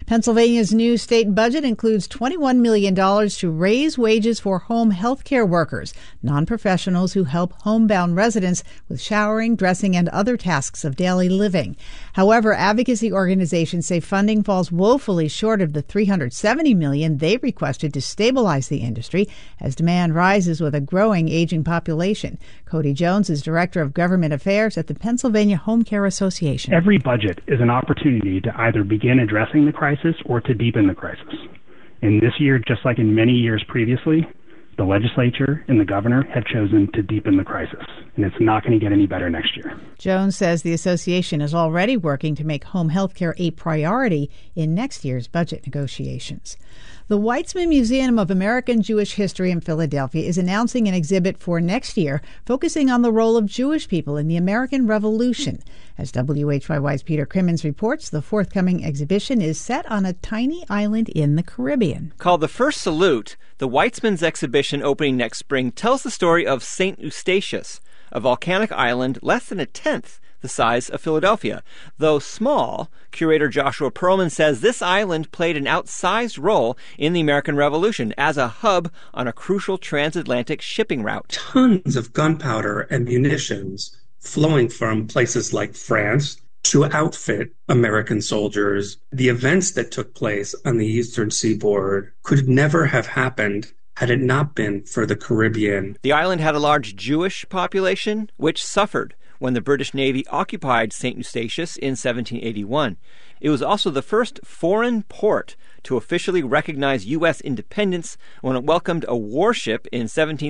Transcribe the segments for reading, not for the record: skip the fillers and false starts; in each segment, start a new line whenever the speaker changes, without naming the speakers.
Pennsylvania's new state budget includes $21 million to raise wages for home health care workers, non-professionals who help homebound residents with showering, dressing, and other tasks of daily living. However, advocacy organizations say funding falls woefully short of the $370 million they requested to stabilize the industry as demand rises with a growing aging population. Cody Jones is Director of Government Affairs at the Pennsylvania Home Care Association.
Every budget is an opportunity to either begin addressing the crisis or to deepen the crisis. And this year, just like in many years previously, the legislature and the governor have chosen to deepen the crisis, and it's not going to get any better next year.
Jones says the association is already working to make home health care a priority in next year's budget negotiations. The Weitzman Museum of American Jewish History in Philadelphia is announcing an exhibit for next year focusing on the role of Jewish people in the American Revolution. As WHYY's Peter Crimmins reports, the forthcoming exhibition is set on a tiny island in the Caribbean.
Called The First Salute, the Weitzman's exhibition opening next spring tells the story of St. Eustatius, a volcanic island less than a tenth the size of Philadelphia. Though small, curator Joshua Perlman says this island played an outsized role in the American Revolution as a hub on a crucial transatlantic shipping route.
Tons of gunpowder and munitions flowing from places like France to outfit American soldiers. The events that took place on the eastern seaboard could never have happened had it not been for the Caribbean.
The island had a large Jewish population, which suffered when the British Navy occupied St. Eustatius in 1781. It was also the first foreign port to officially recognize U.S. independence when it welcomed a warship in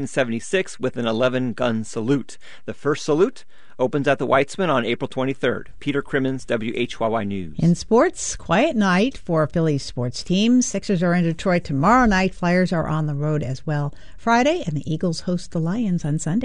1776 with an 11-gun salute. The first salute opens at the Weitzman on April 23rd. Peter Crimmins, WHYY News.
In sports, quiet night for Phillies sports teams. Sixers are in Detroit tomorrow night. Flyers are on the road as well Friday, and the Eagles host the Lions on Sunday.